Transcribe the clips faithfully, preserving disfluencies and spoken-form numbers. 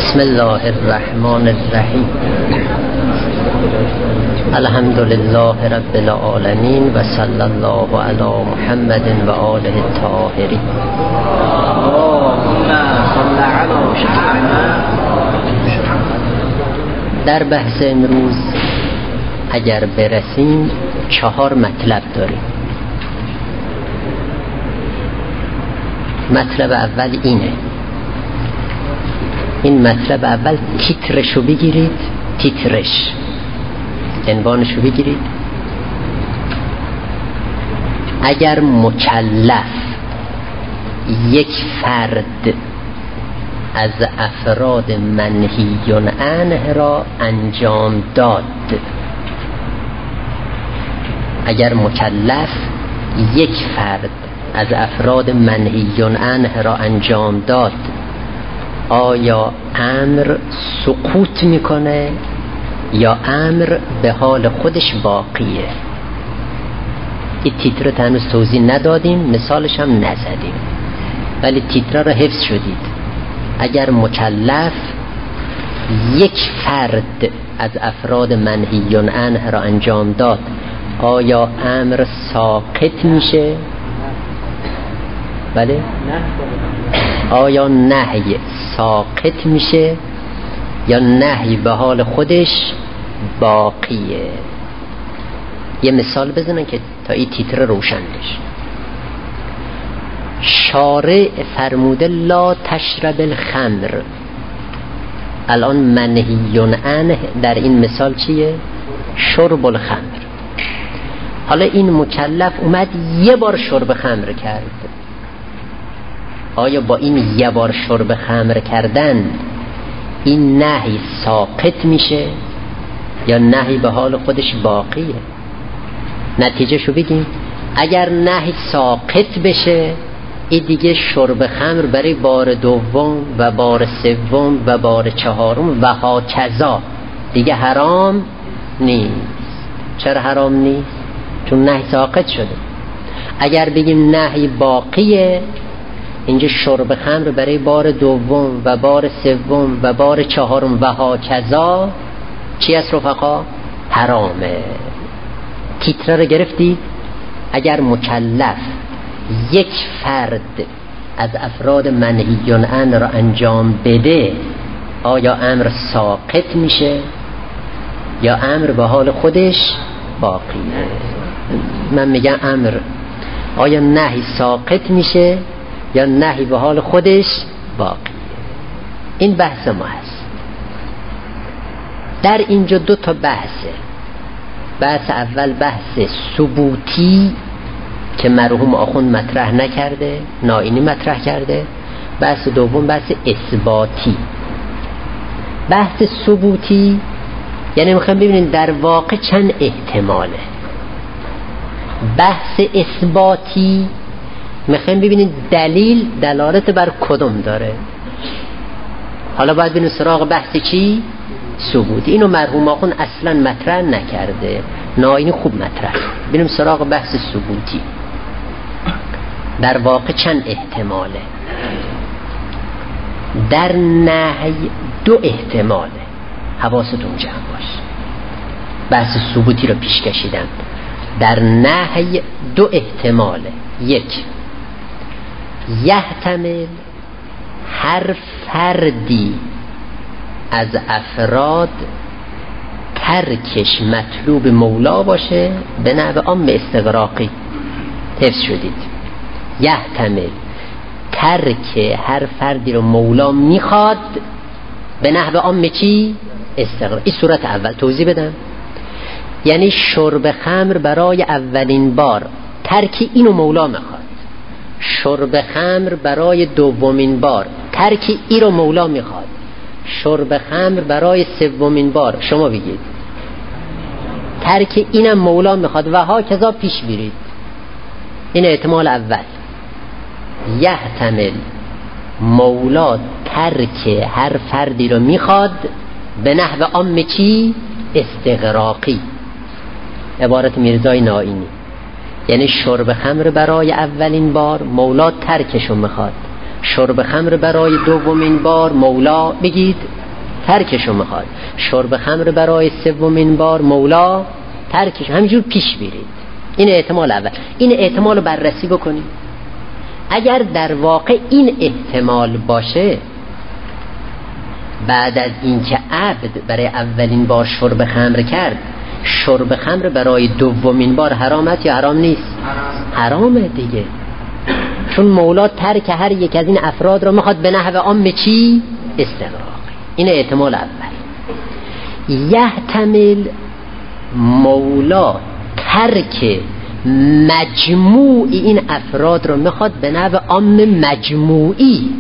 بسم الله الرحمن الرحیم. الحمد لله رب العالمین و صلی الله علی محمد و آله الطاهرین. در بحث امروز اگر برسیم چهار مطلب داریم. مطلب اول اینه، این مطلب اول تیترشو بگیرید، تیترش عنوانشو بگیرید. اگر مکلف یک فرد از افراد منهی عنه را انجام داد، اگر مکلف یک فرد از افراد منهی عنه را انجام داد، آیا امر سقوط میکنه یا امر به حال خودش باقیه؟ این تیتر رو هنوز توضیح ندادیم، مثالش هم نزدیم، ولی تیتر رو حفظ شدید. اگر مکلف یک فرد از افراد منهی عنه را انجام داد، آیا امر ساقط میشه؟ بله؟ آیا نهی ساقط میشه یا نهی به حال خودش باقیه؟ یه مثال بزنن که تا این تیتر روشن بشه. شارع فرموده لا تشرب الخمر. الان منهی عنه در این مثال چیه؟ شرب الخمر. حالا این مکلف اومد یه بار شرب خمر کرد، آیا با این یه بار شرب خمر کردن این نهی ساقط میشه یا نهی به حال خودش باقیه؟ نتیجه شو بگیم. اگر نهی ساقط بشه، این دیگه شرب خمر برای بار دوم و بار سوم و بار چهارم و ها کذا دیگه حرام نیست. چرا حرام نیست؟ چون نهی ساقط شده. اگر بگیم نهی باقیه، اینجا شرب خمر برای بار دوم و بار سوم و بار چهارم و ها کذا چی است رفقا؟ حرامه. تیتر رو گرفتید؟ اگر مکلف یک فرد از افراد منهی عنه را انجام بده، آیا امر ساقط میشه یا امر به حال خودش باقیه؟ من میگم امر، آیا نهی ساقط میشه یا نهی به حال خودش باقیه؟ این بحث ما هست. در اینجا دو تا بحثه. بحث اول بحث ثبوتی که مرحوم آخوند مطرح نکرده، نائینی مطرح کرده. بحث دوم بحث اثباتی. بحث ثبوتی یعنی میخوایم ببینیم در واقع چند احتماله. بحث اثباتی میخوایم ببینیم دلیل دلالت بر کدوم داره. حالا باید ببینیم سراغ بحث چی؟ ثبوتی. اینو مرحوم آخوند اصلا مطرح نکرده، نائینی خوب مطرح. ببینیم سراغ بحث ثبوتی. در واقع چند احتماله؟ در نهی دو احتماله، حواستون جمع باش. بحث ثبوتی رو پیش کشیدم. در نهی دو احتماله. یک، یحتمل هر فردی از افراد ترکش مطلوب مولا باشه به نحو عام استغراقی. حفظ شدید؟ یحتمل ترک هر فردی رو مولا میخواد به نحو عام چی؟ استغراق. این صورت اول. توضیح بدم. یعنی شرب خمر برای اولین بار ترک اینو مولا میخواد، شرب خمر برای دومین بار ترک این رو مولا میخواد، شرب خمر برای سومین بار شما بگید ترک اینم مولا میخواد و ها کذا پیش برید. این احتمال اول. یحتمل مولا ترک هر فردی رو میخواد به نحو عام چی؟ استغراقی. عبارت میرزای نائینی. یعنی شرب خمر برای اولین بار مولا ترکشو میخواد شرب خمر برای دومین بار مولا بگید ترکشو میخواد، شرب خمر برای سومین بار مولا ترکش، همینجور پیش بیرید. این احتمال اول. این احتمال رو بررسی بکنید. اگر در واقع این احتمال باشه، بعد از اینکه عبد برای اولین بار شرب خمر کرد، شرب خمر برای دومین بار حرام است یا حرام نیست؟ حرامه دیگه، چون مولا ترک هر یک از این افراد رو میخواد به نحو عام چی؟ استغراق. این احتمال اول. یحتمل مولا ترک مجموع این افراد رو میخواد به نحو عام مجموعی.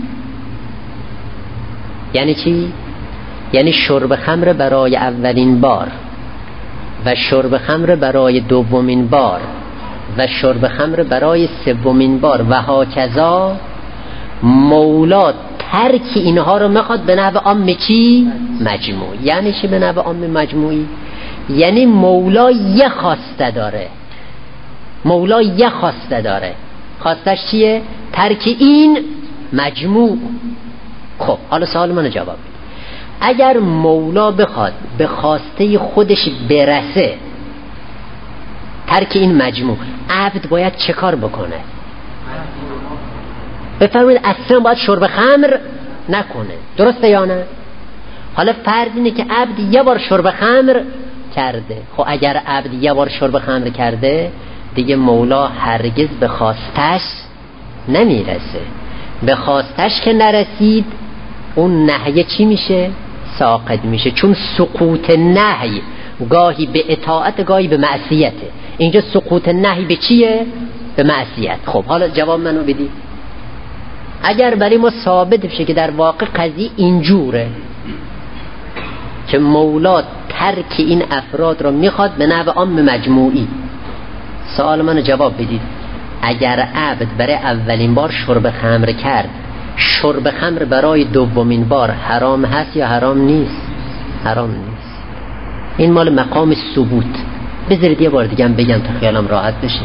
یعنی چی؟ یعنی شرب خمر برای اولین بار و شرب خمر برای دومین بار و شرب خمر برای سومین بار و هاکذا، مولا ترک اینها رو میخواد به نحو عام چی؟ مجموعی. یعنی چی به نحو عام مجموعی؟ یعنی مولا یه خواسته داره، مولا یه خواسته داره. خواستش چیه؟ ترک این مجموع. خب حالا سوال منو جواب بید. اگر مولا بخواد به خواسته خودش برسه، ترک این مجموع، عبد باید چه کار بکنه؟ بفرمایید اصلا باید شرب خمر نکنه، درسته یا نه؟ حالا فرض اینه که عبد یه بار شرب خمر کرده. خب اگر عبد یه بار شرب خمر کرده، دیگه مولا هرگز به خواستش نمیرسه. به خواستش که نرسید، اون نهی چی میشه؟ ساقط میشه. چون سقوط نهی گاهی به اطاعت گاهی به معصیته. اینجا سقوط نهی به چیه؟ به معصیت. خب حالا جواب منو بدی. اگر برای ما ثابت بشه که در واقع قضیه اینجوره که مولا ترک این افراد رو میخواد به نحو عام مجموعی، سوال منو جواب بدید. اگر عبد برای اولین بار شرب خمر کرد، شرب خمر برای دومین بار حرام هست یا حرام نیست؟ حرام نیست. این مال مقام ثبوت. بذارید یه بار دیگه هم بگم تا خیالم راحت بشه.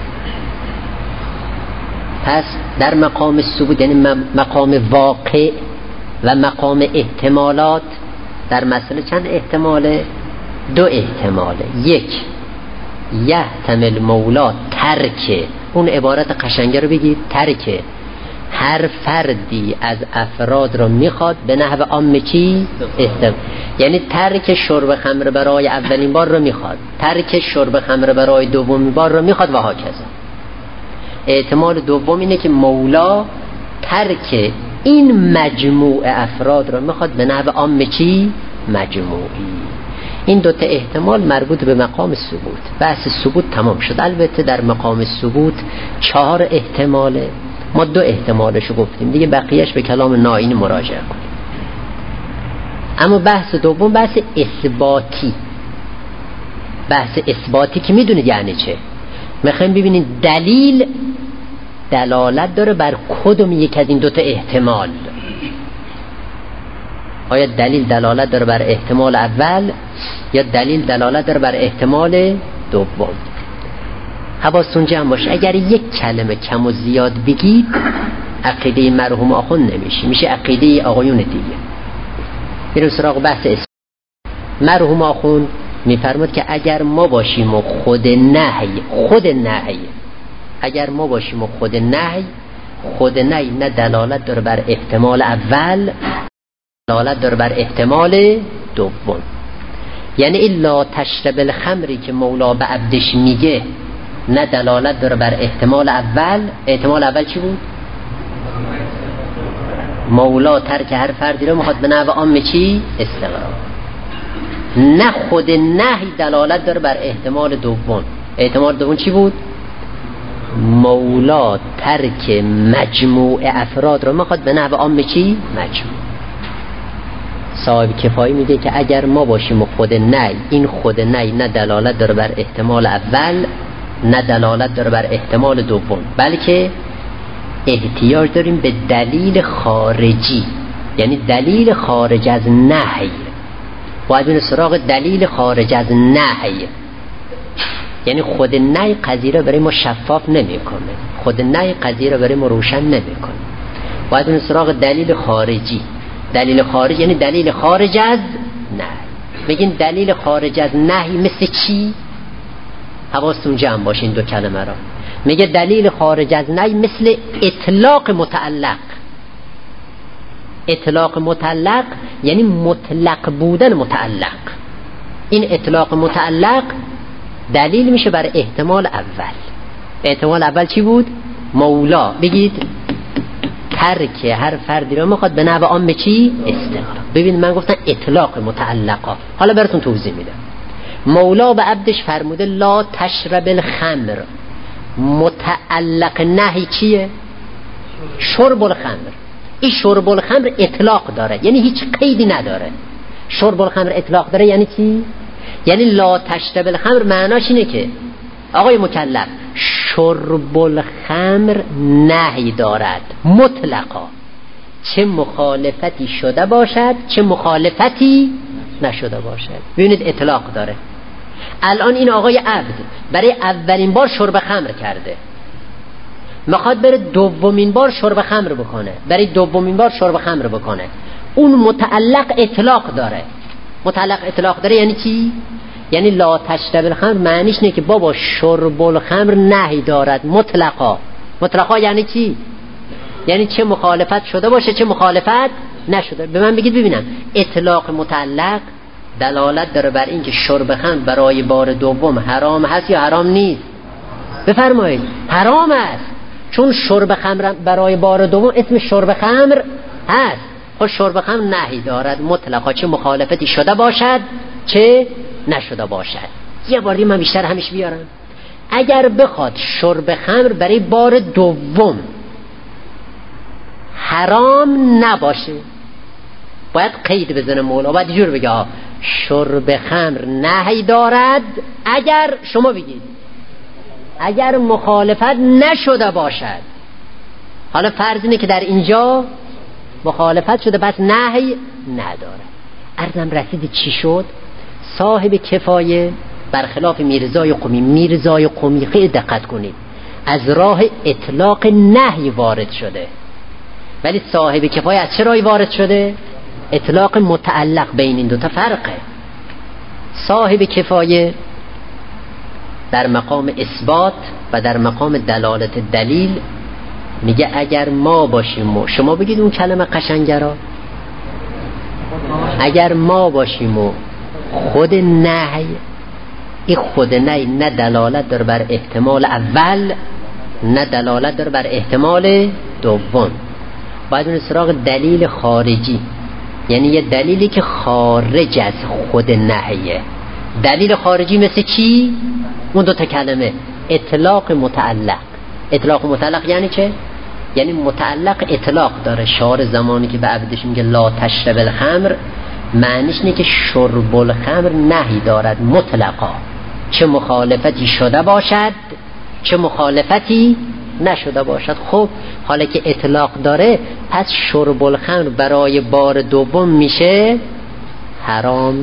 پس در مقام ثبوت یعنی مقام واقع و مقام احتمالات، در مسئله چند احتماله؟ دو احتماله. یک، یحتمل مولا ترک، اون عبارت قشنگه رو بگید، ترک هر فردی از افراد رو میخواد به نحو عام چی؟ استم. یعنی ترک شرب خمر برای اولین بار رو میخواد، ترک شرب خمر برای دومین بار رو میخواد و ها کذا. احتمال دوم اینه که مولا ترک این مجموع افراد رو میخواد به نحو عام چی؟ مجموعی. این دوتا احتمال مربوط به مقام ثبوت. بحث ثبوت تمام شد. البته در مقام ثبوت چهار احتماله، ما دو احتمالشو گفتیم دیگه، بقیهش به کلام نائین مراجعه کنیم. اما بحث دوم بحث اثباتی. بحث اثباتی که میدونید یعنی چه؟ میخوایم ببینید دلیل دلالت داره بر کدوم یک از این دوتا احتمال. آیا دلیل دلالت داره بر احتمال اول یا دلیل دلالت داره بر احتمال دوم؟ حواستون جمع باشه. اگر یک کلمه کم و زیاد بگید، عقیده مرحوم آخوند نمیشه، میشه عقیده آقایون دیگه. بریم سراغ بحث اسم. مرحوم آخوند میفرماد که اگر ما باشیم و خود نهی خود نهی اگر ما باشیم و خود نهی خود نهی نه دلالت داره بر احتمال اول، دلالت داره بر احتمال دوم. یعنی الا تشرب الخمری که مولا به عبدش میگه، نه دلالت داره بر احتمال اول. احتمال اول چی بود؟ مولا ترک هر فردی رو میخواد به نحو عام چی؟ استغراق. نه خود نهی دلالت داره بر احتمال دوم. احتمال دوم چی بود؟ مولا ترک مجموع افراد رو میخواد به نحو عام چی؟ مجموع. صاحب کفایی میگه که اگر ما باشیم و خود نهی، این خود نهی نه دلالت داره بر احتمال اول نه دلالت داره بر احتمال دوم، بلکه احتیاج داریم به دلیل خارجی، یعنی دلیل خارج از نهی. باید بریم سراغ دلیل خارج از نهی. یعنی خود نهی قضیه را برای ما شفاف نمیکنه، خود نهی قضیه را برای ما روشن نمیکنه. باید اون سراغ دلیل خارجی. دلیل خارج یعنی دلیل خارج از نهی. بگین دلیل خارج از نهی مثل چی؟ حواستون جمع باشه این دو کلمه را. میگه دلیل خارج از نهی مثل اطلاق متعلق. اطلاق متعلق یعنی مطلق بودن متعلق. این اطلاق متعلق دلیل میشه بر احتمال اول. احتمال اول چی بود؟ مولا. بگید ترک هر فردی رو میخواد به نحو عام چی؟ استقرار. ببین من گفتم اطلاق متعلقا، حالا براتون توضیح میدم. مولا به عبدش فرموده لا تشرب الخمر. متعلق نهی چیه؟ شرب الخمر. این شرب الخمر اطلاق داره، یعنی هیچ قیدی نداره. شرب الخمر اطلاق داره یعنی چی؟ یعنی لا تشرب الخمر معناش اینه که آقای مکلف شرب الخمر نهی دارد مطلقا، چه مخالفتی شده باشد چه مخالفتی نشده باشد. ببینید اطلاق داره. الان این آقای عبد برای اولین بار شرب خمر کرده، میخواد بره دومین بار شرب خمر بکنه، برای دومین بار شرب خمر بکنه. اون متعلق اطلاق داره. متعلق اطلاق داره یعنی چی؟ یعنی لا تشرب الخمر معنیش اینه که بابا شرب الخمر نهی دارد مطلقا. مطلقا یعنی چی؟ یعنی چه مخالفت شده باشه چه مخالفت نشده. به من بگید ببینم اطلاق متعلق دلالت داره بر این که شرب خمر برای بار دوم حرام هست یا حرام نیست؟ بفرمایید حرام است، چون شرب خمر برای بار دوم اسم شرب خمر هست. خب شرب خمر نهی دارد مطلقا، چه مخالفتی شده باشد چه نشده باشد. یه بار دیگه من بیشتر همیش بیارم. اگر بخواد شرب خمر برای بار دوم حرام نباشه، باید قید بزنه مولا، باید جور بگه شرب خمر نهی دارد اگر شما بگید اگر مخالفت نشده باشد. حالا فرض اینه که در اینجا مخالفت شده بس نهی نداره. عرضم رسید چی شد؟ صاحب کفایه برخلاف میرزای قمی، میرزای قمی خیلی دقت کنید از راه اطلاق نهی وارد شده، ولی صاحب کفایه از چه راهی وارد شده؟ اطلاق متعلق. بین این دوتا فرقه. صاحب کفایه در مقام اثبات و در مقام دلالت دلیل میگه اگر ما باشیم و شما بگید اون کلمه قشنگرا، اگر ما باشیم و خود نهی، این خود نهی نه دلالت داره بر احتمال اول نه دلالت داره بر احتمال دوم. باید اون سراغ دلیل خارجی، یعنی یه دلیلی که خارج از خود نهیه. دلیل خارجی مثل چی؟ اون دو تا کلمه اطلاق متعلق. اطلاق متعلق یعنی چه؟ یعنی متعلق اطلاق داره. شعار زمانی که به عبدش میگه لا تشرب الخمر معنیش اینه که شرب الخمر نهی دارد مطلقا، چه مخالفتی شده باشد چه مخالفتی نشده باشد. خب حالا که اطلاق داره پس شرب الخمر برای بار دوم میشه حرام،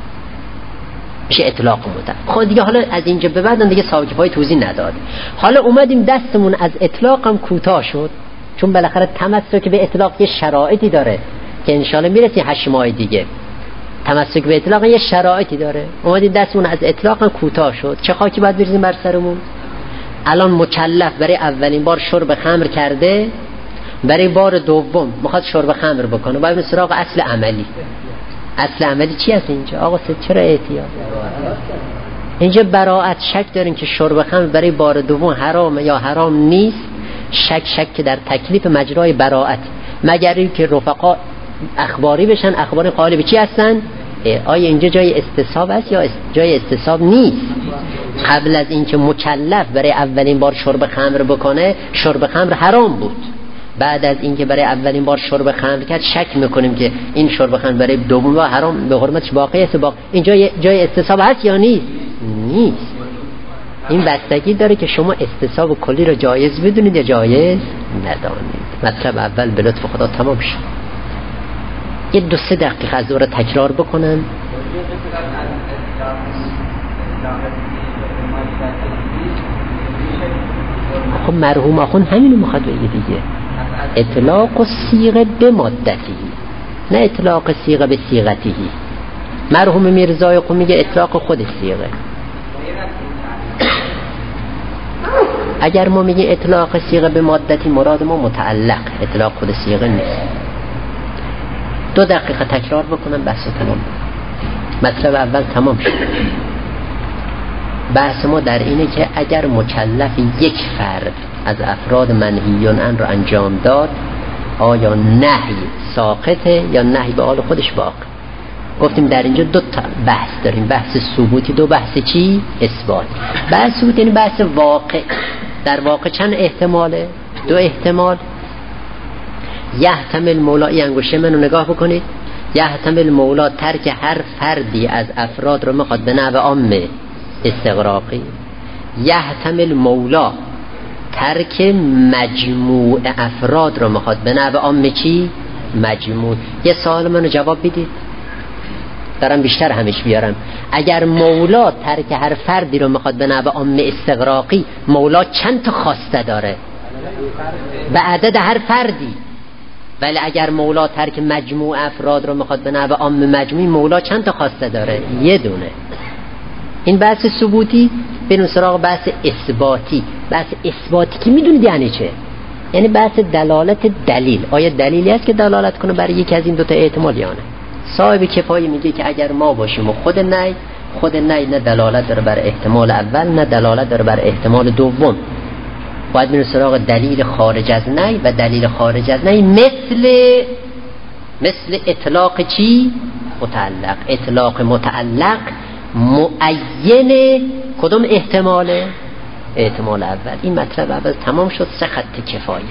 میشه اطلاق مطلق. خب دیگه حالا از اینجا به بعد دیگه صاحب کفایه توضیح نداد. حالا اومدیم دستمون از اطلاق هم کوتاه شد، چون بالاخره تمسک به اطلاق یه شرایطی داره که انشالله میرسی هشت ماه دیگه. تمسک به اطلاق یه شرایطی داره. اومدیم دستمون از اطلاق هم کوتاه شد. چه خاکی باید بریزیم بر سرمون؟ الان مکلف برای اولین بار شرب خمر کرده، برای بار دوم میخواد شرب خمر بکنه، باید به سراغ اصل عملی. اصل عملی چی هست اینجا؟ آقا چرا احتیاط؟ اینجا براءت شک داریم که شرب خمر برای بار دوم حرامه یا حرام نیست. شک شک که در تکلیف مجرای براءت، مگر اینکه رفقا اخباری بشن. اخباری قائل به چی هستن؟ آیا اینجا جای استصحاب است یا جای استصحاب نیست؟ قبل از اینکه مکلف برای اولین بار شرب خمر بکنه شرب خمر حرام بود. بعد از اینکه برای اولین بار شرب خمر کرد شک میکنیم که این شرب خمر برای دوم بار حرام به حرمتش باقی است. باقی اینجا جای استصحاب هست یا نیست؟ نیست. این بستگی داره که شما استصحاب کلی رو جایز بدونید یا جایز ندانید. مطلب اول به لطف خدا تمام شد. یه دو سه دقیقه از رو تکرار بکنم. خب مرحوم آخوند همینو میخواد بگه دیگه. اطلاق و صیغه به مادتی، نه اطلاق صیغه به صیغتی. مرحوم میرزای قم میگه اطلاق خود صیغه. اگر ما میگه اطلاق صیغه به مادتی، مراد ما متعلق، اطلاق خود صیغه نیست. دو دقیقه تکرار بکنم بحث تمام. مطلب اول تمام شد. بحث ما در اینه که اگر مکلف یک فرد از افراد منهیون عن رو انجام داد، آیا نهی ساقطه یا نهی به حال خودش باقی؟ گفتیم در اینجا دو تا بحث داریم، بحث ثبوتی، دو بحث چی؟ اثبات. بحث ثبوت یعنی بحث واقع. در واقع چند احتماله؟ دو احتمال. یحتمل مولا، این انگوشه منو نگاه بکنید، یحتمل مولا ترک هر فردی از افراد رو میخواد به نحو عام استغراقی. یحتمل مولا ترک مجموع افراد رو میخواد به نحو عام چی؟ مجموع. یه سوال منو جواب بدید، دارم بیشتر همش بیارم. اگر مولا ترک هر فردی رو میخواد به نحو عام استغراقی، مولا چند تا خواسته داره؟ به عدد هر فردی. ولی اگر مولا ترک مجموع افراد رو میخواد به نحو عام مجموعی، مولا چند تا خواسته داره؟ یه دونه. این بحث ثبوتی. بریم سراغ بحث اثباتی. بحث اثباتی که میدونید یعنی چه؟ یعنی بحث دلالت دلیل. آیا دلیلی هست که دلالت کنه برای یکی از این دوتا احتمال یا نه؟ صاحب کفایه میگه که اگر ما باشیم و خود نی، خود نی نه دلالت داره بر احتمال اول، نه دلالت داره بر احتمال دوم. باید بریم سراغ دلیل خارج از نی، و دلیل خارج از نی مثل مثل اطلاق چی؟ متعلق. اطلاق متعلق معین کدوم احتماله؟ احتمال اول. این مطلب اول تمام شد. سه خط کفایه.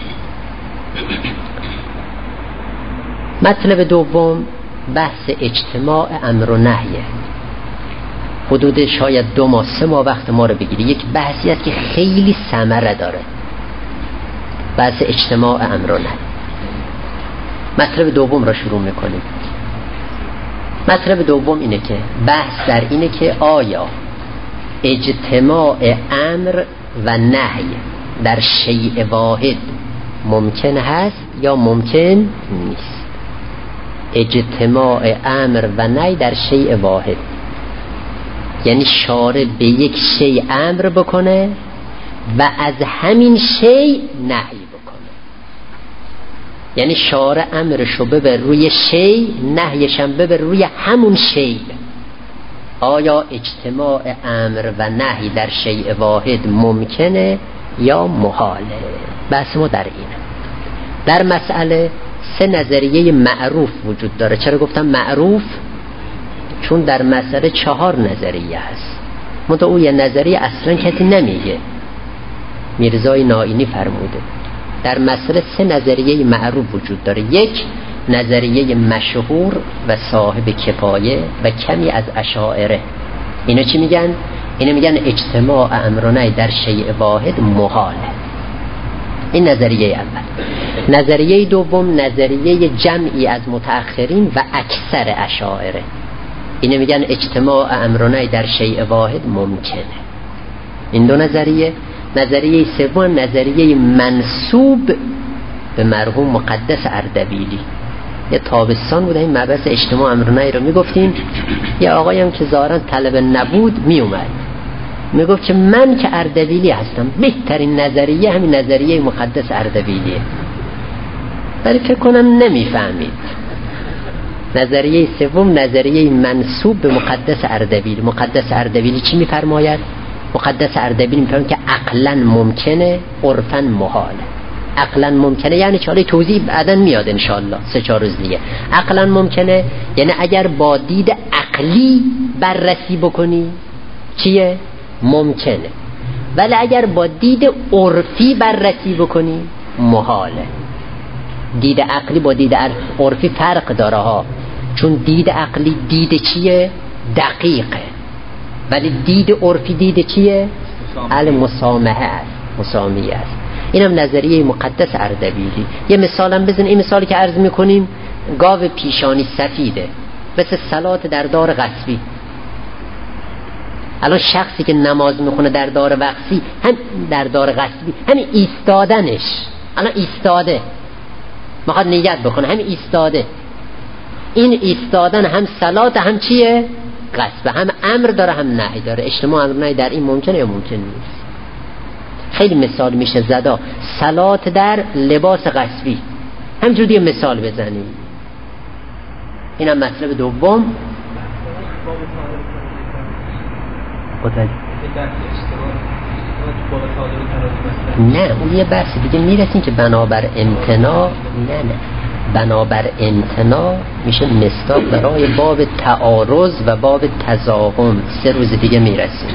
مطلب دوم بحث اجتماع امر و نهیه. حدود شاید دو ماه سه ماه وقت ما رو بگیری. یک بحثی است که خیلی ثمره داره، بحث اجتماع امر و نهی. مطلب دوم را شروع میکنیم. مطلب دوم اینه که بحث در اینه که آیا اجتماع امر و نهی در شیء واحد ممکن هست یا ممکن نیست. اجتماع امر و نهی در شیء واحد یعنی شارع به یک شیء امر بکنه و از همین شیء نهی بکنه. یعنی شارع امرشو ببر روی شیء، نهیشم ببر روی همون شیء. آیا اجتماع امر و نهی در شیء واحد ممکنه یا محاله؟ بحث ما در اینه. در مسئله سه نظریه معروف وجود داره. چرا گفتم معروف؟ چون در مسئله چهار نظریه هست، منتها او یه نظریه اصلا کسی نمیگه. میرزای نائینی فرموده در مسئله سه نظریه معروف وجود داره. یک نظریه مشهور و صاحب کفایه و کمی از اشاعره. اینا چی میگن؟ اینا میگن اجتماع امر و نهی در شیء واحد محاله. این نظریه اول. نظریه دوم نظریه جمعی از متأخرین و اکثر اشاعره. اینا میگن اجتماع امر و نهی در شیء واحد ممکنه. این دو نظریه. نظریه سوم نظریه منسوب به مرحوم مقدس اردبیلی. یه تابستان بود این مبحث اجتماع امر و نهی رو میگفتیم. یه آقایی هم که ظاهرا طلبه نبود میومد میگفت که من که اردبیلی هستم، بهترین نظریه همین نظریه مقدس اردبیلیه. ولی فکر کنم نمیفهمید. نظریه سوم نظریه منسوب به مقدس اردبیلی. مقدس اردبیلی چی میفرماید؟ مقدس اردبیلی میفرماید که عقلا ممکنه، عرفا محاله. عقلا ممکنه یعنی چاله توضیح بعدن میاد انشالله سه چهار روز دیگه. عقلا ممکنه یعنی اگر با دید عقلی بررسی بکنی چیه؟ ممکنه. ولی اگر با دید عرفی بررسی بکنی محاله. دید عقلی با دید عرفی فرق داره ها، چون دید عقلی دید چیه؟ دقیقه. ولی دید عرفی دید چیه؟ حال مسامحه است، مسامیه است. اینم نظریه مقدس اردبیلی. یه مثالم بزن. این مثالی که عرض میکنیم گاو پیشانی سفیده، مثل صلات در دار غصبی. الان شخصی که نماز میخونه در دار وقسی، هم در دار غصبی، همین ایستادنش الان ایستاده، میخواد نیت بکنه، همین ایستاده. این ایستادن هم صلات هم چیه؟ غصب. هم امر داره هم نهی داره. اجتماع امر نهی در این ممکنه یا ممکن نیست؟ خیلی مثال میشه زدا. صلات در لباس غصبی، همینجور دیگه مثال بزنیم. اینم مطلب دوم. نه اون یه بحث دیگه میرسیم که بنابر امتناع، نه نه بنابر امتناع میشه مصداق برای باب تعارض و باب تضاهم. سه روز دیگه میرسیم.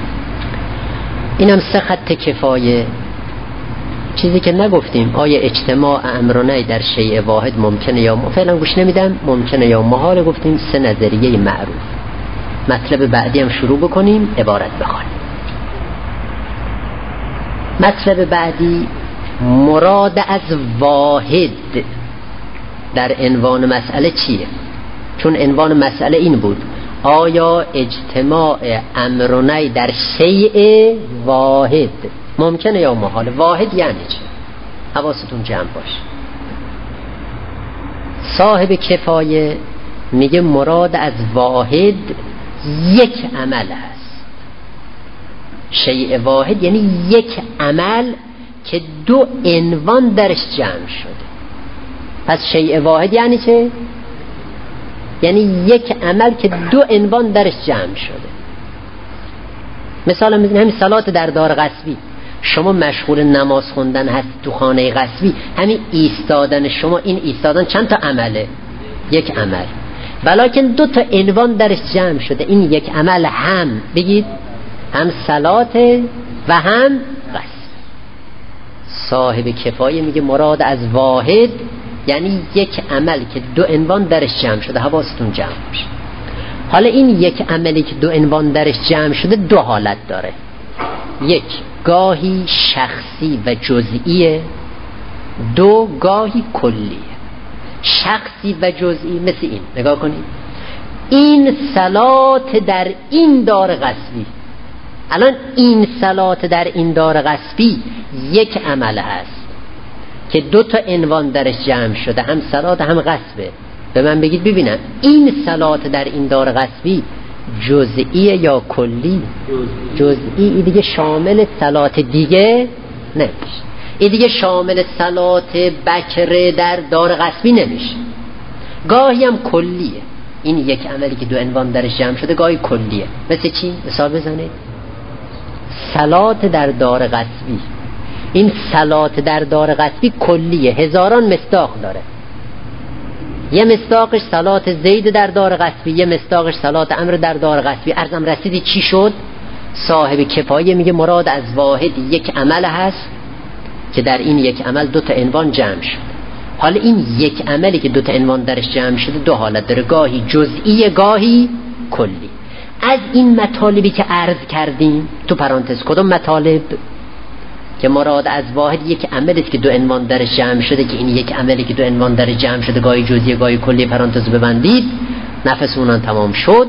اینم سه خط کفایه. چیزی که نگفتیم آیا اجتماع امر و نهی در شیء واحد ممکنه یا م... فعلا گوش نمیدم، ممکنه یا محال گفتیم. سه نظریه معروف. مطلب بعدی هم شروع بکنیم، عبارت بخونیم. مطلب بعدی مراد از واحد در عنوان مسئله چیه؟ چون عنوان مسئله این بود آیا اجتماع امر و نهی در شیء واحد ممکنه یا محال؟ واحد یعنی چه؟ حواستون جمع باشه. صاحب کفایه میگه مراد از واحد یک عمل هست. شیء واحد یعنی یک عمل که دو عنوان درش جمع شده. پس شیء واحد یعنی چه؟ یعنی یک عمل که دو عنوان درش جمع شده. مثلا میزنیم همین صلات در دار غصبی. شما مشغول نماز خوندن هست تو خانه غصبی، همین ایستادن شما، این ایستادن چند تا عمله؟ یک عمل، ولیکن دو تا عنوان درش جمع شده. این یک عمل هم بگید هم صلات و هم غصب. صاحب کفایه میگه مراد از واحد یعنی یک عمل که دو عنوان درش جمع شده. حواستون جمع باشه. حالا این یک عملی که دو عنوان درش جمع شده دو حالت داره. یک، گاهی شخصی و جزئیه. دو، گاهی کلیه. شخصی و جزئی مثل این. نگاه کنید، این صلات در این دار غصبی. الان این صلات در این دار غصبی یک عمل هست که دو تا عنوان درش جمع شده، هم صلات هم غصبه. به من بگید ببینم این صلات در این دار غصبی جزئی یا کلی؟ جزئی. دیگه شامل صلات دیگه نمیشه. این دیگه شامل صلات بکر در دار غصبی نمیشه. گاهی هم کلیه. این یک عملی که دو عنوان درش جمع شده گاهی کلیه. مثل چی؟ مثال بزنید. صلات در دار غصبی، این صلات در دار غصبی کلیه، هزاران مصداق داره. یه مصداقش صلات زید در دار غصبی، یه مصداقش صلات امر در دار غصبی. عرضم رسیدی چی شد؟ صاحب کفایه میگه مراد از واحد یک عمل هست که در این یک عمل دو تا عنوان جمع شد. حالا این یک عملی که دو تا عنوان درش جمع شده دو حالت داره، گاهی جزئی گاهی کلی. از این مطالبی که عرض کردیم تو پرانتز کدوم مطالب؟ که مراد از واحد یک عملی است که دو عنوان درش جمع شده، که این یک عملی که دو عنوان درش جمع شده گاهی جزئی گاهی کلی. پرانتز ببندید، نفس اونان تمام شد.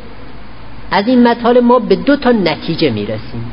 از این مطالب ما به دو تا نتیجه میرسیم.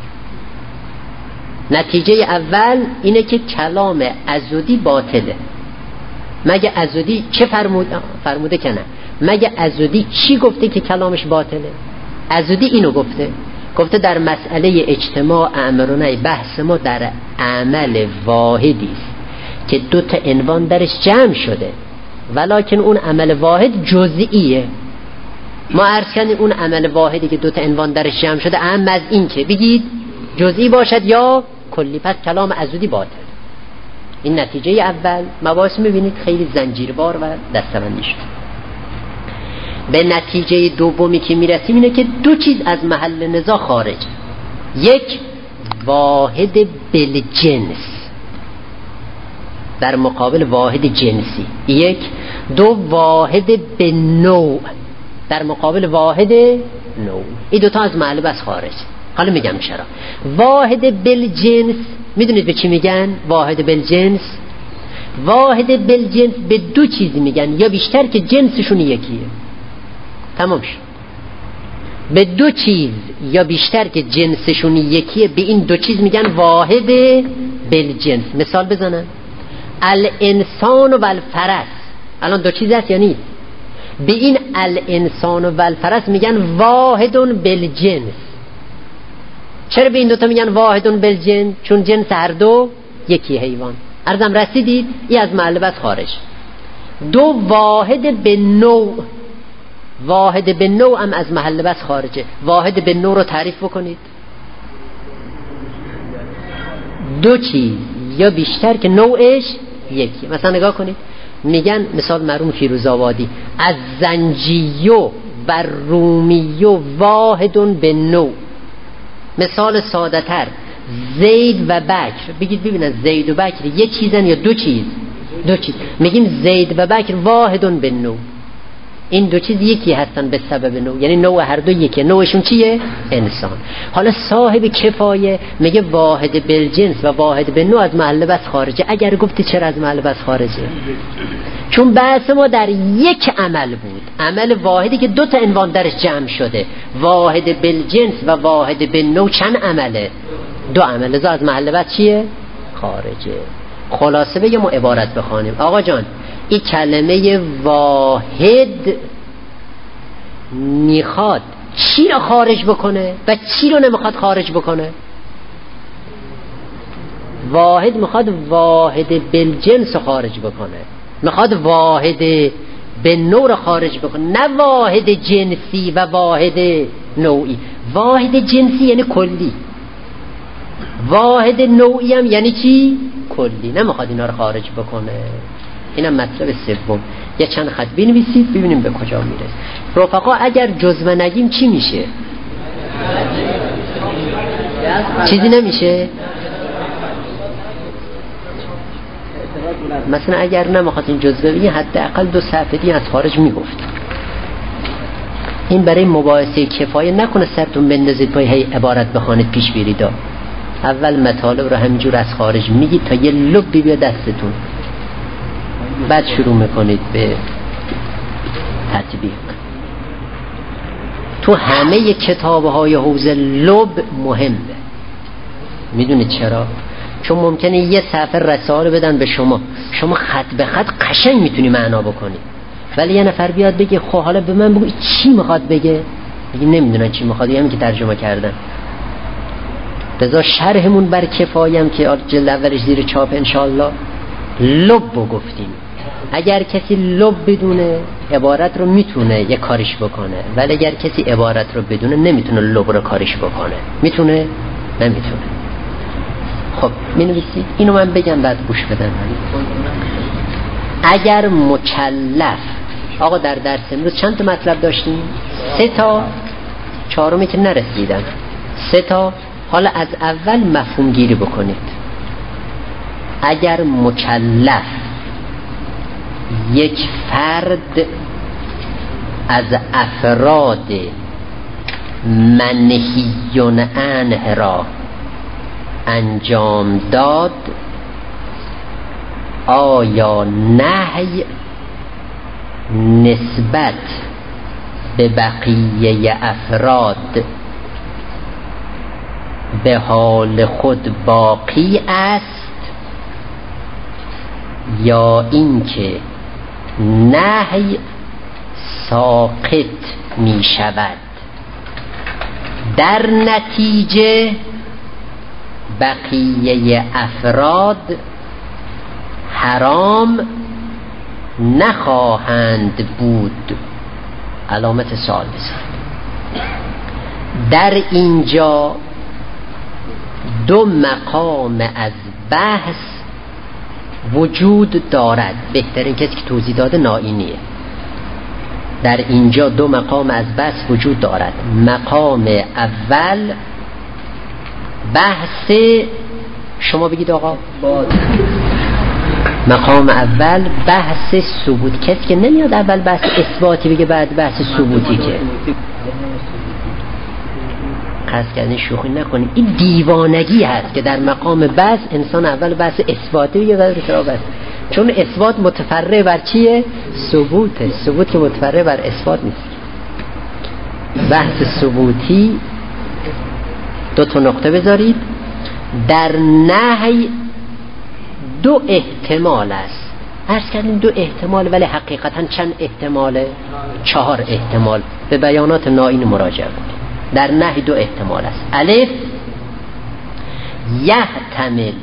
نتیجه اول اینه که کلام عضدی باطله. مگه عضدی چه فرموده؟ فرموده که نه. مگه عضدی چی گفته که کلامش باطله؟ عضدی اینو گفته، گفته در مسئله اجتماع امر و نهی بحث ما در عمل واحدی است که دو تا عنوان درش جمع شده، ولکن اون عمل واحد جزئیه. ما عرض کردیم اون عمل واحدی که دو تا عنوان درش جمع شده اهم از این که بگید جزئی باشد یا کلی. پس کلام عضدی باطل. این نتیجه اول. مباحث میبینید خیلی زنجیروار و دستبندی شد. به نتیجه دومی که میرسیم اینه که دو چیز از محل نزاع خارج. یک، واحد بالجنس در مقابل واحد جنسی. یک. دو، واحد بالنوع در مقابل واحد نوع. این دوتا از محل بس خارج. حالا میگم چرا. واحد بالجنس میدونید به چی میگن؟ واحد بالجنس واحد بالجنس به دو چیز میگن یا بیشتر که جنسشون یکیه. تمام شد. به دو چیز یا بیشتر که جنسشون یکیه، به این دو چیز میگن واحد بالجنس. مثال بزنن. الانسان و الفرس الان دو چیز هست یا نیست؟ به این الانسان و الفرس میگن واحدون بالجنس. چرا به این دوتا میگن واحدون بالجنس؟ چون جنس هر دو یکی حیوان. عرضم رسیدید؟ این از محل بس خارج. دو واحد به نوع، واحد به نوع هم از محل بس خارجه. واحد به نوع رو تعریف بکنید. دو چیز یا بیشتر که نوعش یکی. مثلا نگاه کنید، میگن مثال مرحوم فیروزآبادی از زنجیو و رومیو واحدون به نوع. مثال ساده تر زید و بکر، بگید ببینن زید و بکر یک چیزن یا دو چیز؟ دو چیز. میگیم زید و بکر واحدون به نوع، این دو چیز یکی هستن به سبب نوع، یعنی نوع هر دو یکی. نوعشون چیه؟ انسان. حالا صاحب کفایه میگه واحد بالجنس و واحد به نوع از محل بس خارجه. اگر گفتی چرا از محل بس خارجه؟ چون بحث ما در یک عمل بود، عمل واحدی که دو تا عنوان درش جمع شده. واحد بالجنس و واحد به نوع چند عمله؟ دو عمل. لذا از محل بس چیه؟ خارجه. خلاصه بگم و عبارت بخوانیم. آقا جان این کلمه واحد میخواد چی رو خارج بکنه و چی رو نمیخواد خارج بکنه؟ واحد میخواد واحد بالجنس رو خارج بکنه، میخواد واحد به نوع رو خارج بکنه، نه واحد جنسی و واحد نوعی. واحد جنسی یعنی کلی، واحد نوعی هم یعنی چی؟ کلی. نمیخواد اینا رو خارج بکنه. اینم مطلب سوم. یه چند خط بنویسید ببینیم به کجا میرسه. رفقا اگر جزوه نگیم چی میشه؟ چیزی نمیشه. مثلا اگر نمیخواد این جزوه بگیم حداقل دو صفحه دیگه از خارج میگفت. این برای مباحثه کفایه نکنه سرتون بندازید پای هی عبارت بخوانید پیش برید. اول مطالب رو همینجور از خارج میگید تا یه لبی بیاد دستتون، بعد شروع میکنید به تطبیق. تو همه کتاب‌های حوزه لب مهمه. میدونید چرا؟ چون ممکنه یه صفحه رساله بدن به شما، شما خط به خط قشنگ میتونی معنا بکنی، ولی یه نفر بیاد بگه خب حالا به من بگو چی میخواد بگه، بگی نمیدونن چی میخواد، همین که ترجمه کردن. لذا شرحمون بر کفایم که جلد اولش زیر چاپ انشالله لب گفتیم. اگر کسی لب بدونه عبارت رو میتونه یه کارش بکنه، ولی اگر کسی عبارت رو بدونه نمیتونه لب رو کارش بکنه. میتونه؟ نمیتونه. خب می نویسید. اینو من بگم بعد گوش بدن. اگر مکلف، آقا در درس امروز چند تا مطلب داشتیم؟ سه تا، چهارمی که نرسیدن. سه تا. حالا از اول مفهوم گیری بکنید. اگر مکلف یک فرد از افراد منهیون عنه را انجام داد، آیا نهی نسبت به بقیه افراد به حال خود باقی است یا اینکه نهی ساقط می شود؟ در نتیجه بقیه افراد حرام نخواهند بود. علامت سوال بزنید. در اینجا دو مقام از بحث وجود دارد. بهترین کسی که توضیح داده نائینیه. در اینجا دو مقام از بحث وجود دارد. مقام اول بحث، شما بگید آقا، مقام اول بحث ثبوت. کسی که نمیاد اول بحث اثباتی بگه بعد بحث ثبوتی که قصد کردن شوخی نکنید. این دیوانگی هست که در مقام بحث انسان اول بحث اثباتی بگه بعد بحث، چون اثبات متفرع بر چیه؟ ثبوته. ثبوت که متفرع بر اثبات نیست. بحث ثبوتی دو تا نقطه بذارید. در نهی دو احتمال است. عرض کردیم دو احتمال، ولی حقیقتا چند احتماله؟ چهار احتمال. به بیانات نائین مراجعه کنید. در نهی دو احتمال است. الف، یحتمل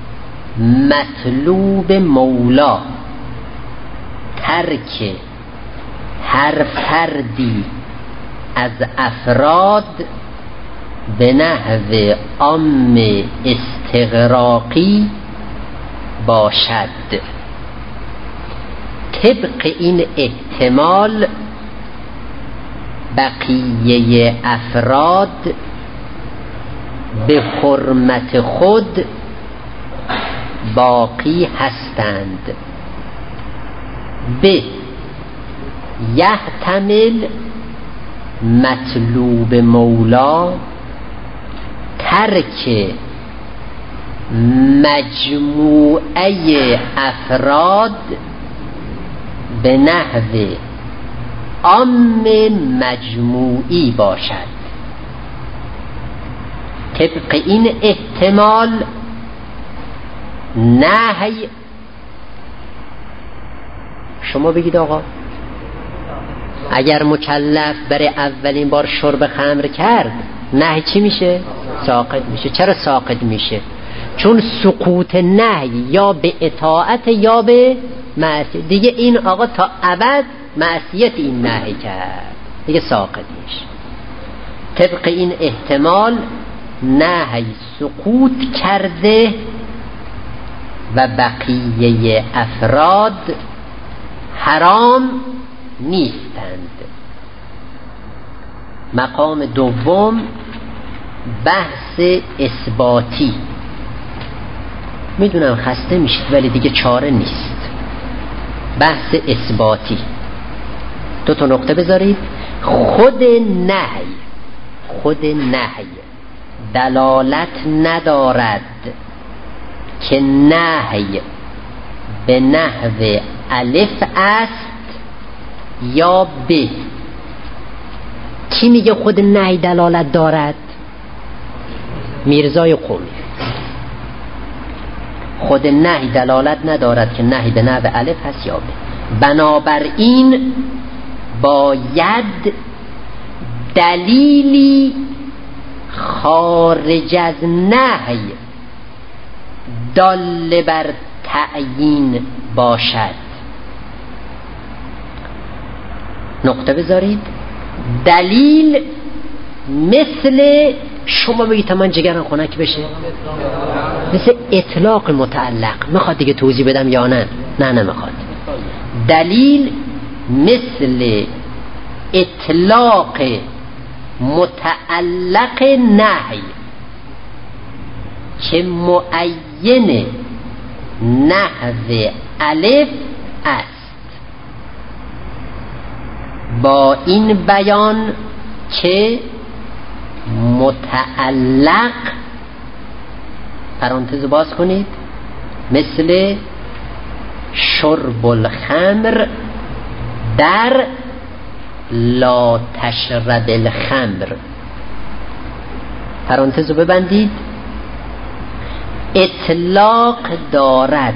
مطلوب مولا ترک هر فردی از افراد به نحو عام استغراقی باشد. طبق این احتمال بقیه افراد به حرمت خود باقی هستند. ب، یحتمل مطلوب مولا ترک مجموعه افراد به نحو عام مجموعی باشد. طبق این احتمال نهی، شما بگید آقا اگر مکلف برای اولین بار شرب خمر کرد نهی چی میشه؟ ساقط میشه. چرا ساقط میشه؟ چون سقوط نهی یا به اطاعت یا به معصیت. دیگه این آقا تا ابد معصیت این نهی کرد، دیگه ساقط میشه. طبق این احتمال نهی سقوط کرده و بقیه افراد حرام نیستند. مقام دوم بحث اثباتی. میدونم خسته میشید ولی دیگه چاره نیست. بحث اثباتی. دو تا نقطه بذارید. خود نهی خود نهی دلالت ندارد که نهی به نحو الف است یا ب. کی میگه خود نهی دلالت دارد؟ میرزای قمی. خود نهی دلالت ندارد که نهی به نحو الف هست یا ب. بنابراین باید دلیلی خارج از نهی دال بر تعیین باشد. نقطه بذارید. دلیل مثل شما بگید من جگرم خنک بشه، مثل اطلاق متعلق. میخواد دیگه توضیح بدم یا نه؟ نه نمیخواد. دلیل مثل اطلاق متعلق نهی که معین نحو الف است، با این بیان که متعلق، پرانتز باز کنید، مثل شرب الخمر در لا تشرب الخمر، پرانتز رو ببندید، اطلاق دارد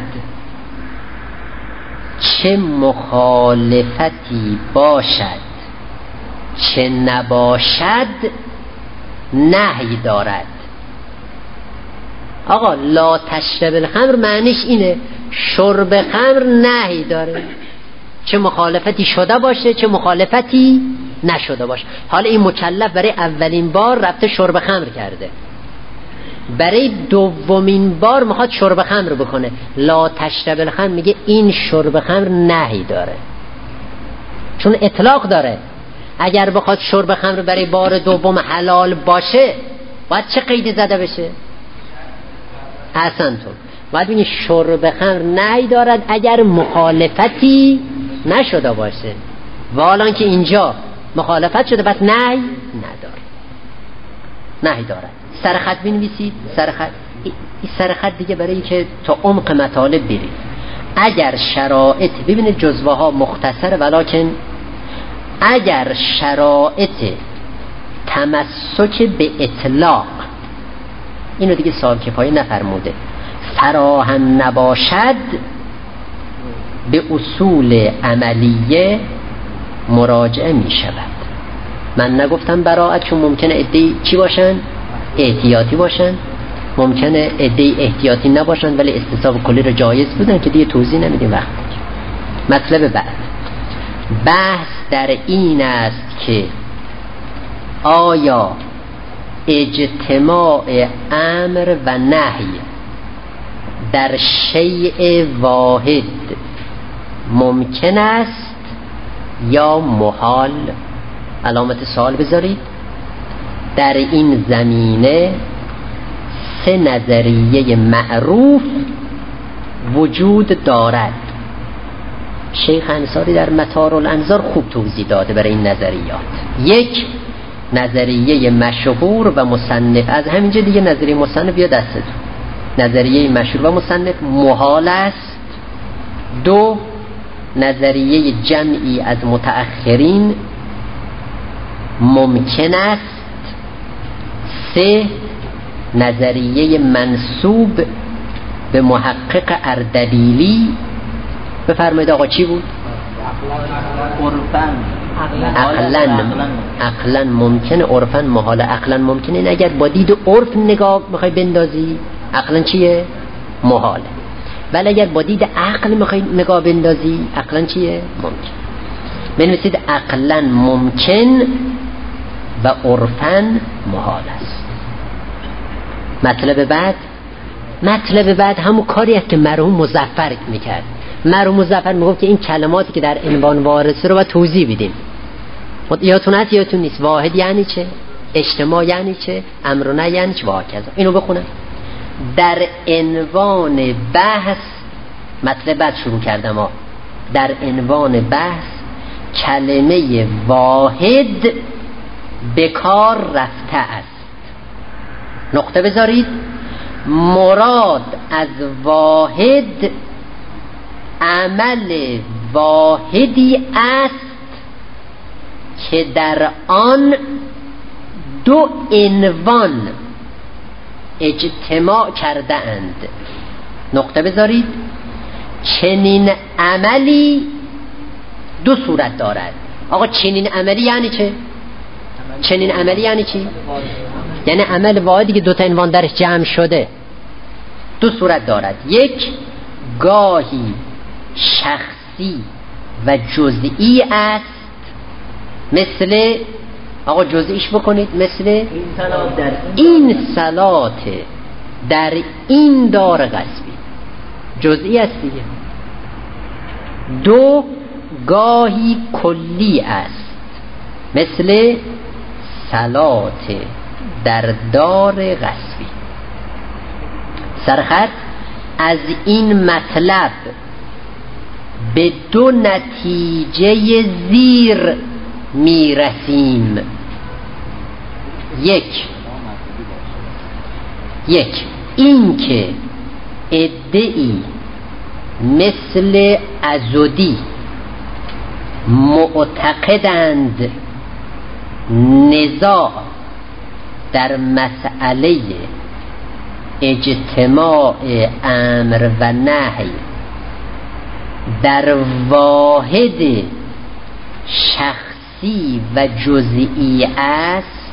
چه مخالفتی باشد چه نباشد نهی دارد. آقا لا تشرب الخمر معنیش اینه شرب خمر نهی داره، چه مخالفتی شده باشه چه مخالفتی نشده باشه. حالا این مکلف برای اولین بار رفته شرب خمر کرده، برای دومین بار میخواد شرب خمر بکنه، لا تشرب الخمر میگه این شرب خمر نهی داره چون اطلاق داره. اگر بخواد شرب خمر برای بار دوم حلال باشه باید چه قیدی زده بشه؟ احسنتون، باید بینی شرب خمر نهی دارد اگر مخالفتی نشده باشه، و حالا که اینجا مخالفت شده بس نهی نداره، نهی دارد. سرخط بنویسید، سرخط. این سرخط دیگه برای که تا عمق مطالب برید. اگر شرایط، ببینید جزوه ها مختصر ولکن اگر شرایط تمسک به اطلاق، اینو دیگه سال کفایه نفرموده، فراهم نباشد به اصول عملیه مراجعه می شود. من نگفتم براءت، چون ممکنه عده‌ای چی باشن؟ احتیاطی باشن، ممکنه عده‌ای احتیاطی نباشن ولی استصواب کلی رو جایز بودن که دیگه توضیح نمیدیم وقت. مطلب بعد، بحث در این است که آیا اجتماع امر و نهی در شیء واحد ممکن است یا محال؟ علامت سوال بذارید. در این زمینه سه نظریه معروف وجود دارد. شیخ انصاری در مطار الانظار خوب توضیح داده برای این نظریات. یک، نظریه مشهور و مصنف، از همینجا دیگه نظریه مصنف بیا دستتون، نظریه مشهور و مصنف محال است. دو، نظریه جمعی از متأخرین ممکن است. سه، نظریه منسوب به محقق اردبیلی. بفرمایید آقا چی بود؟ عقلن عقلن ممکنه، عرفن محال. عقلن ممکنه، این اگر با دید عرف نگاه میخوای بندازی عقلن چیه؟ محاله. ولی اگر با دید عقل میخوای نگاه بندازی عقلن چیه؟ ممکن. بنویسید عقلن ممکن و عرفن محال است. مطلب بعد، مطلب بعد همون کاری است که مرحوم مظفر میکرد. مرحوم مظفر میگفت که این کلماتی که در عنوان وارثه رو باید توضیح بدیم. یادتون هست یادتون نیست؟ واحد یعنی چه؟ اجتماع یعنی چه؟ امر و نهی یعنی چه؟ و هکذا. اینو بخونم. در عنوان بحث، مطلب بعد شروع کردم ها. در عنوان بحث کلمه واحد به کار رفته است. نقطه بذارید. مراد از واحد عمل واحدی است که در آن دو عنوان اجتماع کرده اند. نقطه بذارید. چنین عملی دو صورت دارد. آقا چنین عملی یعنی چه؟ چنین عملی یعنی چی؟ یعنی عمل واحدی که دو تا عنوان درش جمع شده. دو صورت دارد. یک، گاهی شخصی و جزئی است، مثل، آقا جزئیش بکنید، مثل این صلات در این دار غصبی، جزئی است دیگه. دو، گاهی کلی است، مثل صلات در دار غصبی. سرخط از این مطلب به دو نتیجه زیر میرسیم. یک یک این که ادعی مثل عضدی معتقدند نزاع در مسئله اجتماع امر و نهی در واحد شخصی و جزئی است،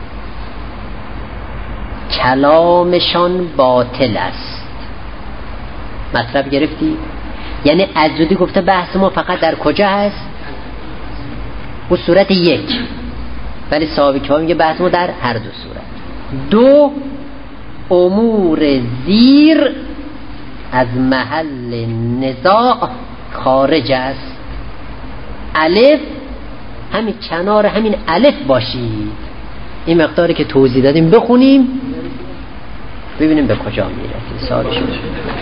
کلامشان باطل است. مطلب گرفتی؟ یعنی عضدی گفته بحث ما فقط در کجا هست؟ او صورت یک، ولی صاحب کتاب میگه بحث ما در هر دو صورت. دو، امور زیر از محل نزاع خارج است. الف، همین کنار همین الف باشید. این مقداری که توضیح دادیم بخونیم ببینیم به کجا میرسیم. سوالش شد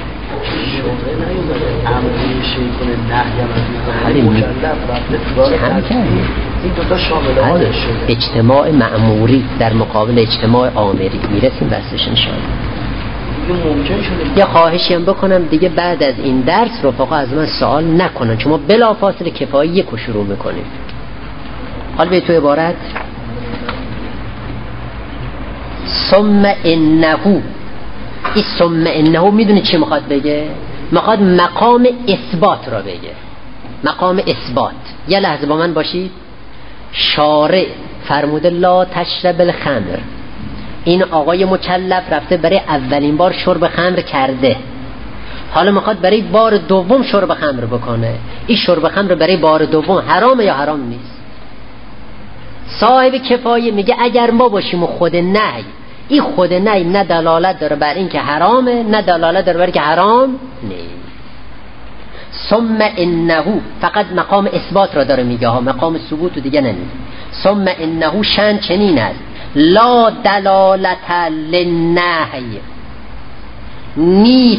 این دوتا شامل حالش شد. اجتماع مأموری در مقابل اجتماع آمری. میرسیم بستش انشاءالله. یه خواهشی هم بکنم دیگه، بعد از این درس رفقا از من سوال نکنن، چون ما بلافاصله کفایی یک شروع میکنیم. حالا به تو عبارت ثم انه این ثم انه میدونی چی میخواد بگه؟ میخواد مقام اثبات را بگه، مقام اثبات. یه لحظه با من باشید. شارع فرموده لا تشرب الخمر، این آقای مکلف رفته برای اولین بار شرب خمر کرده، حالا میخواد برای بار دوم شرب خمر بکنه. این شرب خمر برای بار دوم حرامه یا حرام نیست؟ صاحب کفایه میگه اگر ما باشیم و خود نهی، این خود نهی نه دلالت داره بر این که حرامه، نه دلالت داره بر این که حرام نیست. ثم انه فقط مقام اثبات را داره میگه ها، مقام ثبوت رو دیگه نمیگه. ثم انه شأن چنین است لا دلالت للنهی، نیست